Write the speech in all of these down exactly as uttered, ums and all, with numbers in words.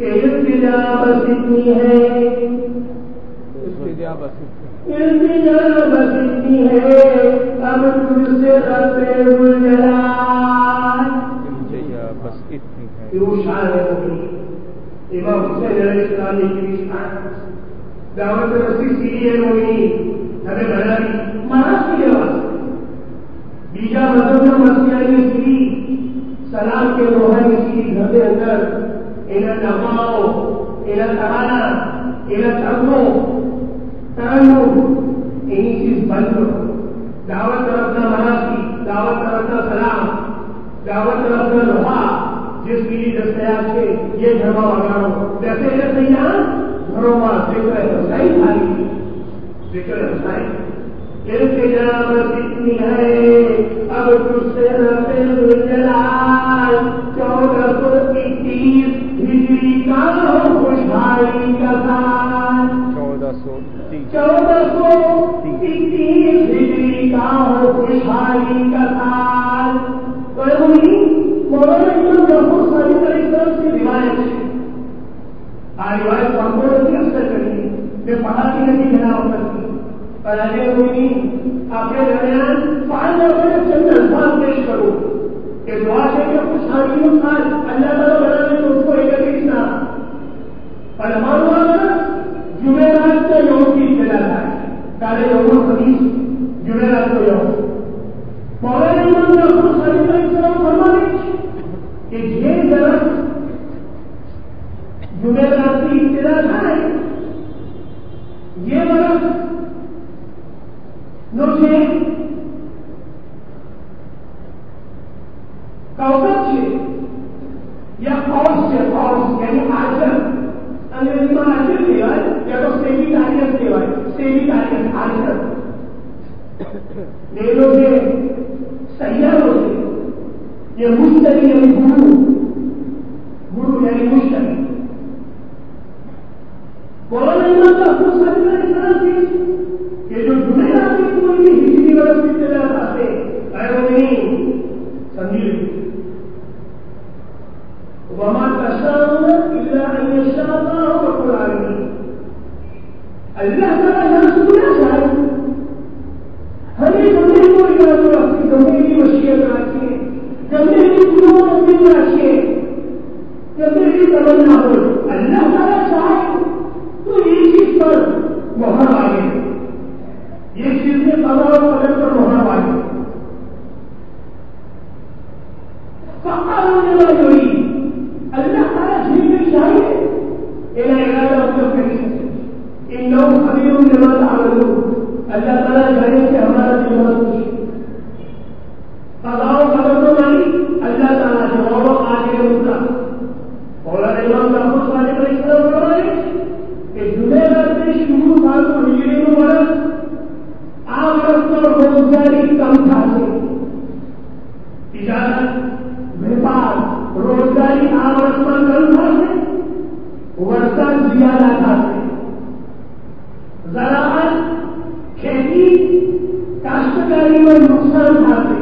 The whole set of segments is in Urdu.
کہ التجا بس اتنی ہے، التجا بس التجا بس اتنی ہے، اب تجھ سے رب الجلال، التجا بس اتنی ہے. یہ وہ شان ہے مومنین. امام حسین علیہ السلام نے کی شان دعوت رسی سیڑھی ہے مومنین ہمیں بنانی مہاراج کی جواب بیجا مذہب مسیحی سیڑھی سلام کے روحانی سیڑھی گھر کے اندر انہیں نغماؤ انہیں ترانا انہیں ترنو ترنو انہیں چیز بند کرو. دعوت رکھنا مہاراج کی، دعوت رکھنا سلام، دعوت رکھنا لوہا جس کی دستیاب سے یہ گھروا بگاڑو جیسے سیاح گھروں میں ذکر حسین خالی ذکر حسین التجا بس اتنی ہے، اب تجھ سے رب الجلال چودہ سو اکیس ہجری کا ہو خوشحالی کا سال، چودہ سو چودہ سو اکیس ہجری کا ہو خوشحالی کا سال. مولانا امام جعفر صادق علیہ السلام کی روایت ہے، آ روایت پڑھنے کی اکثر کریں میں پڑھا کی نہیں جنا وقت کی اور آگے ہوئی اپنے درمیان پانچ اپنے چند الفاظ پیش کرو کہ دعا سے کہ خوشحالی کا سال اللہ تعالیٰ بنانے تو اس کو ایک کتنا اور ہمارا جمعرات کا یوم کی ابتدا ہے کالے یوم الخمیس جمعرات کو یوم مولانا امام جعفر صادق علیہ السلام فرمانے کہ یہ درخت جمعرات کی ابتدا ہے، یہ درخت نوشے کوثر سے یا قوس سے قوس یعنی آجر انگریزی میں آجر کہوائے یا تو سیوی تاریخ کہوائے سیوی تاریخ آجر نیلوں سے سیاروں سے یہ مشتری یعنی گرو گرو یعنی مشتری مولانا امام جعفر صادق علیہ السلام کی کہ جو جمعرات کی کوئی بھی ہجری برس کی ابتدا آتے اے مومنین سمجھیے وما تشاءون الا ان يشاء الله رب العالمین. اللہ تعالیٰ یہاں سنا جائے ہمیں گمے کو ارادہ رکھیے، گمے کی مشیت رکھیے، گمے کی گناہ اپنی رکھیے، گمے کی تمنا ہو اللہ تعالیٰ چاہے تو یہ چیز پر مہر آگے یہ چیز میں قضا و قدر پر مہر آگے فقط ہونے والی ہوئی اللہ تعالیٰ جھیل میں چاہیے اینا ارادہ اپنا کریں ان لوگ خبیروں کے بعد آگلوں اللہ تعالیٰ جانے سے ہمارا جمعہ خوش قضا و قدر تو مانی اللہ تعالیٰ جواب آگے رکھتا. مولانا امام جعفر صادق علیہ السلام فرمائے کہ جمعرات میں شروع سال کو ہجری کو برس آورت اور روزگاری کم تھا سے تجارت व्यापार रोजगारी आवर्त पर कम था से वर्षा ज्यादा था से ज़राअत खेती काश्तकारी में नुकसान था से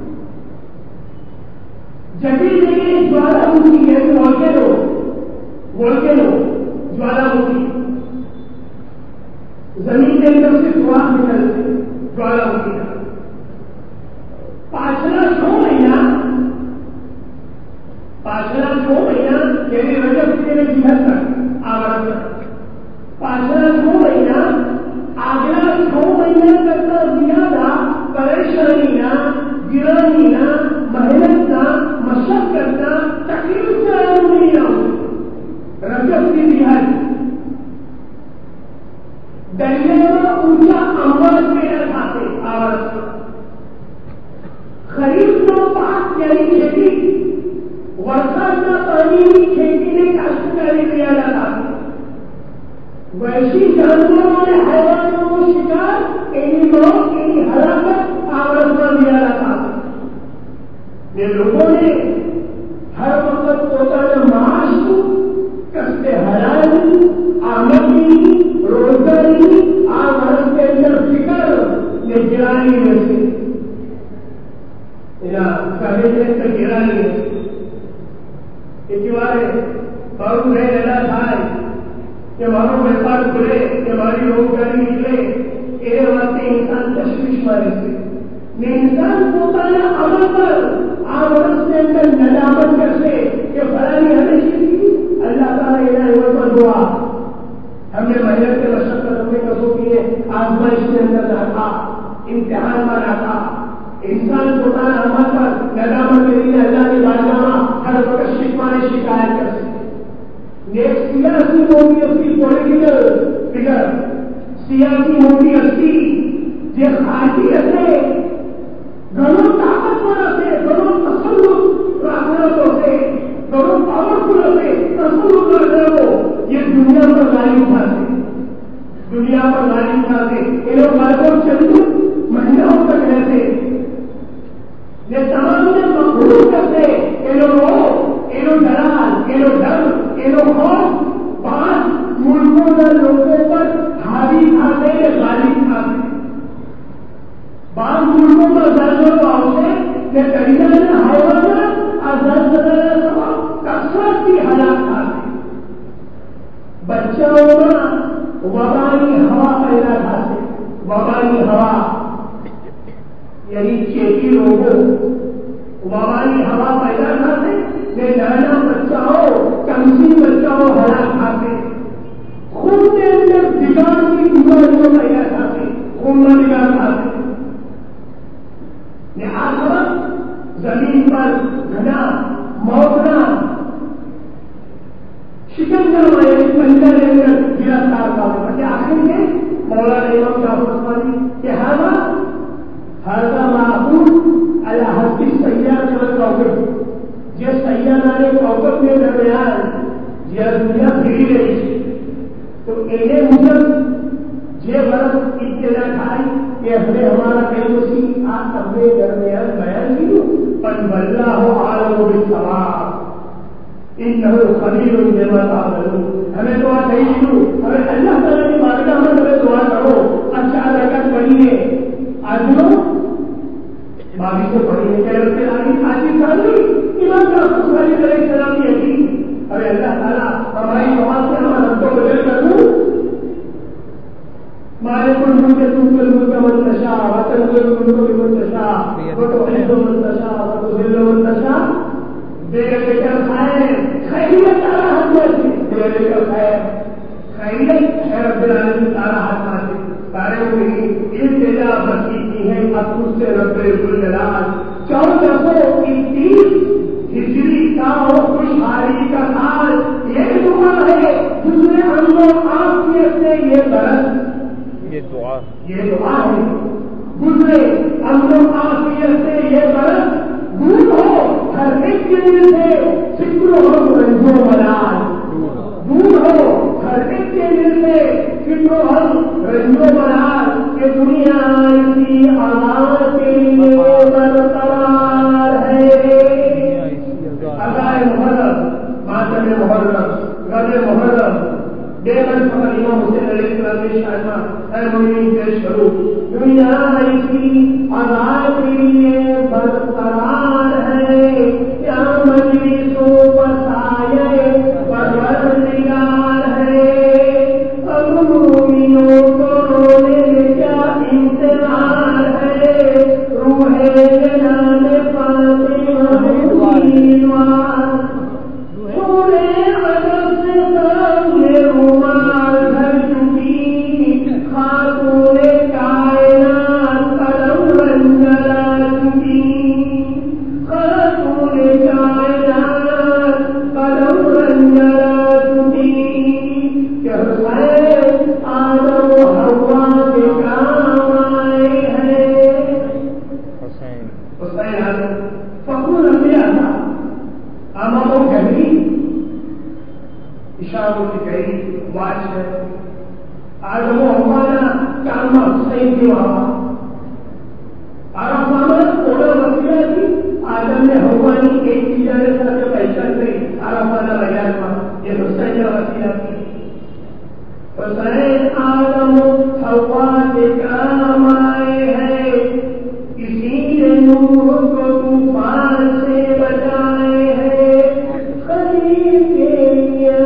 जगह जगह ज्वालामुखी है वोल्केनो वोल्केनो ज्वालामुखी जमीन के अंदर से सुराख निकलते ज्वालामुखी का पाछला छह महीना पाछला छह महीना यानी रजब से जिहद तक आवर्त पाछला छह महीना आगला छह महीना करता ज्यादा परेशानी ना गिरानी ना मेहनत ना मशक्कत ना तकलीफ से नहीं ना रजब की जिहद दरिया में ऊंचा अम्बर पेड़ खाते आवर्त खरीफ में पाक यानी खेती वर्षा का पानी खेती में काश्तकारी किया जाता है. वैसी जानवरों और हैवानों को शिकार इन्हीं मौत इन्हीं हलाकत आवर्त पर दिया जाता है. ये लोगों ने हर वक्त પોતાના માસ કષ્ટે હરાની આમદની રોજગારી આ વર્ષ के अंदर फिकर ने गिरानी रहती या कहे तक गिरानी रहती. एक बार معروف ہے اللہ تھائے کہ معروف ویپار کھلے کہ ہماری روزگاری نکلے یہ واسطے انسان تشویش مارے سے انسان پوتانا عمل پر آمرس کے اندر ندامت کرتے کہ فلانی ہمیں چیز کی اللہ تعالیٰ یہ عمل پر ہوا ہم نے محنت کے مشقت ہم نے کسوں کی ہے آزمائش کے اندر رکھا امتحان میں رکھا انسان پوتانا عمل پر ندامت کے لیے اللہ کی بارگاہ ہر وقت شکوانے شکایت کر سکتے ایک سیاسی موٹی اسی پولیٹیکل فگر سیاسی موٹی اسی یہ خاصیت ہے گھروں طاقتور سے گھروں تسلط رکھنے سے گھروں پاورفل سے تسلط رکھنے کو یہ دنیا پر غالب تھاتے دنیا پر غالب تھاتے یہ لوگ غالب چلو مہینوں تک رہتے یہ تمام سے مقبول کرتے یہ لوگ یہ لوگ دلال یہ لوگ ڈر یہ لوگ خوف بعض ملکوں میں لوگوں پر حاوی تھاتے یا غالب تھاتے بعض ملکوں میں زلزلہ پاؤ سے کہ کرینا نے حیوانہ اور زلزلہ سبب کثرت کی ہلاک تھاتے بچوں میں وبائی ہوا پیدا تھاتے وبائی ہوا یعنی چیپی روگوں وبائی ہوا پیدا تھاتے کہ نانا بچہ ہو کمسی بچہ ہو ہلاک تھاتے خون کے اندر بگاڑ کی بیماریوں پیدا تھاتے خون میں بگاڑ تھاتے آخر زمین پر گھنا موتنا شکنجا میں پنجر کے اندر گرفتار کرنا کہ آخر کے مولانا امام جعفر عثمانی کہ ہذا ہذا معقول علی حد السیارۃ والکوکب یہ سیارہ کوکب کے درمیان یہ دنیا پھری رہی تو انہیں مجھے یہ برف ابتدا کھائی کہ ہمیں ہمارا کئی وسیع آج اپنے درمیان بیان کی پر بلّہ ہو عالم و بالثواب انہو خبیر بما تعملون ہمیں دعا نہیں شروع ہمیں اللہ تعالیٰ کی بارگاہ میں ہمیں دعا کرو اچھا رکعت پڑھیے آج لو باقی سے پڑھیے کہ رب العالمین آج سالی امام جعفر علیہ السلام کی حدیث ارے اللہ تعالیٰ ہماری نماز سے ہمارا رب کو بدل کر دوں مالك الملك تؤتي الملك من تشاء وتنزل الملك ممن تشاء وتعز من تشاء وتذل من تشاء بيدك الخير خيريت على حدثي بيدك الخير خيريت ہے رب العالمین تعالی حدث سارے ہوئی ابتدا بکی کی ہے اب خود سے رب الجلال چودہ سو اکتیس ہجری کا خوشحالی کا سال یہ دعا ہے جس میں ہم لوگ عافیت سے یہ برس یہ دعا یہ دعا ہے گزرے امن و عافیت سے یہ برس دور ہو ہر ایک دن سے فکر ہو رنجو ملال دور ہو ہر ایک دن سے فکر ہو رنجو ملال کہ دنیا اسی آواز کے لیے برقرار ہے ادائے محرم ماتم محرم غد محرم بے من خبر امام حسین علیہ السلام نے شاہدہ اے مومنین پیش کرو دنیا ایسی آزاد کے لیے برقرار ہے کیا مجلسوں پر سایہ پروردگار ہے اب مومنوں کو رونے میں کیا انتظار ہے روح جناب فاطمہ امیدوار پورے عجب سے سامنے رومال بھر چکی خاتون کائنات قدم رنجلا چکی خاتون کائنات قدم رنجلا چکی کہ حسین آدم و حوا کے کام آئے ہیں حسین حسین آدم فخر رکھے آتا اماموں گھری اشاروں کی گئی واش ہے آدم و حوانا کامہ حسین کی وہاں عرفانہ تھوڑا وسیلہ کی آدم نے حوانی ایک چیزیں ساتھ پہچان گئی عرفانہ بیان میں یہ حسین کا وسیلہ کی حسین آدم و حوا کے کام آئے ہیں اسی نے نور کو طوفان سے بچائے ہیں خلیل کے لیے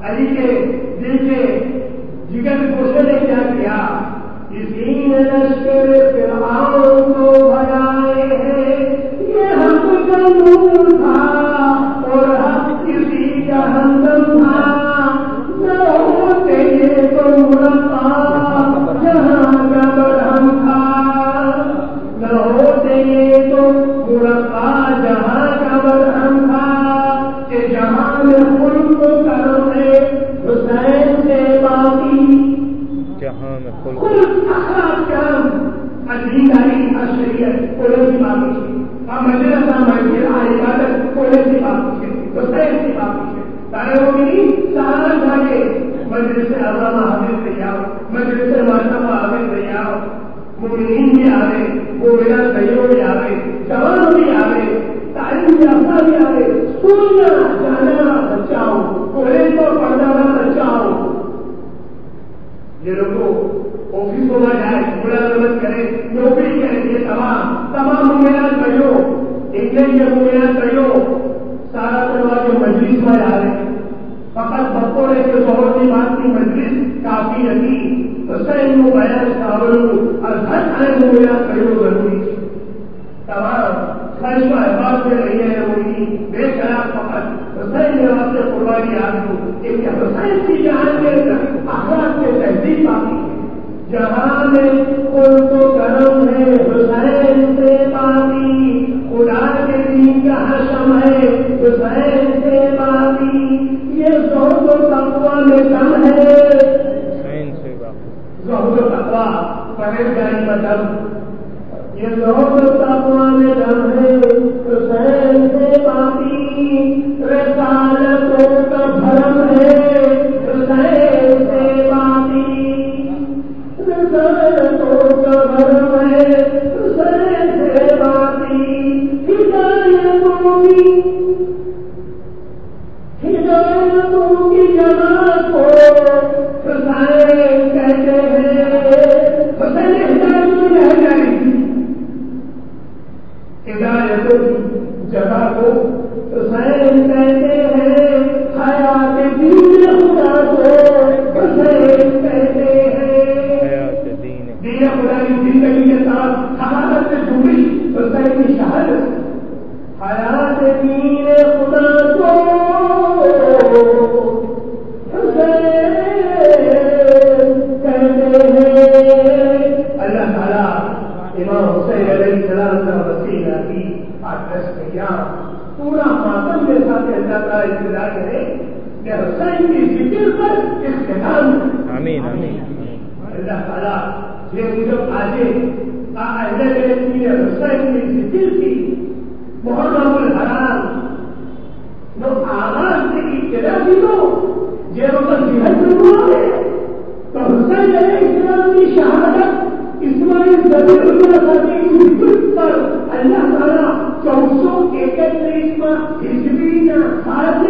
علی کے دل کے جگر گوشے نے کیا کیا؟ اسی نے لشکر فرعون کو بھگائے ہیں، یہ حق کا نور تھا اور حق کسی کا ہمدم تھا، نہ ہوتے یہ تو مرفع جہاں کا برہم تھا، نہ ہوتے یہ تو مرفع جہاں کا برہم تھا، کہ جہاں میں خلق کو کرم ہے حسین سے باقی، جہاں میں خلق خلق اخلاق کرم دینداری شریعت کوئی سی باقی ہے، مجلس مسجد عبادت کوئی سی باقی ہے، حسین سی باقی ہے، سارے وہ بھی سارا جاگے مجلس علامہ حافظ سے آؤ، مجلس مرتبہ حافظ سے آؤ، مومنین بھی آوے، مومنات بھائیوں بھی آوے، جوان بھی آوے، تعلیم یافتہ بھی آوے، سننا جانا بچاؤ، کالج کو پڑھنا بچاؤ، یہ لوگوں آفسوں میں جائے ملازمت کرے، نوکری کرے، یہ تمام تمام مومنات بھائیوں، انگلش کے مومنات بھائیوں، سارا طلبا کے مجلس میں آ رہے فقط بپورے کے ظہر کی بات کی مجلس کافی نہیں، حسین کو بیان شاول اور ہر کھانے مومنات بھائیوں ضروری تھی، تمام خرچ و احباب میں رہی ہے ہوئی بے خلاف فقط حسین کے واسطے قربانی آدمی، کہ حسین کی جہان کے اخلاق کے تہذیب باقی ہے، جہاں میں خود کو کرم ہے حسین سے باقی، خدا کے دین کا حشم ہے حسین سے باقی، یہ زہد و تقویٰ میں دم ہے حسین سے باقی، زہد و تقویٰ پرہیزگاری کا دم، یہ زہد و تقویٰ میں دم ہے حسین سے باقی، رسالتوں کا بھرم ہے حسین سے باقی، رسالتوں کا بھرم ہے حسین سے باقی، ہدایتوں کی ہدایتوں کی جماعت کو حسین کہتے ہیں، حسین ہدایت میں رہ جائے گی، ہدایتوں کی جگہ کو حسین کہتے ہیں، حیات دین خدا کو حسین کہتے ہیں، حیات دین دین خدا کی زندگی کے ساتھ حقیقت سے جڑی حسین کی شہادت، حیات دین خدا کو حسین کہتے ہیں۔ اللہ تعالیٰ امام حسین علیہ السلام کا وسیلہ کی آدرس کیا، پورا ماتم کے ساتھ اللہ تعالیٰ اطلاع کرے کہ حسین کی ذکر پر اختتام، آمین آمین، اللہ تعالیٰ یہ مجھے آجے اہل بیت کی حسین کی ذکر کی محرم الحرام نو آغاز سے ابتدا کی لو یہ وقت جہاد میں آئے تو حسین علیہ السلام کی شہادت اسماعیل ذبیح اللہ صاحب کی ذکر پر اللہ تعالیٰ چودہ سو اکتیس میں ہجری کا ساتھ